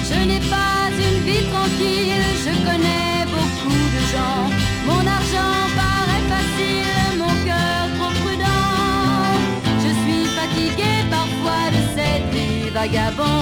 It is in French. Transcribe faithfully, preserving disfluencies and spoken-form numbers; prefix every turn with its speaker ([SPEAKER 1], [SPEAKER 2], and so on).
[SPEAKER 1] Je n'ai pas une vie tranquille, je connais beaucoup de gens. Mon argent paraît facile, mon cœur trop prudent. Je suis fatiguée parfois de cette vie vagabonde.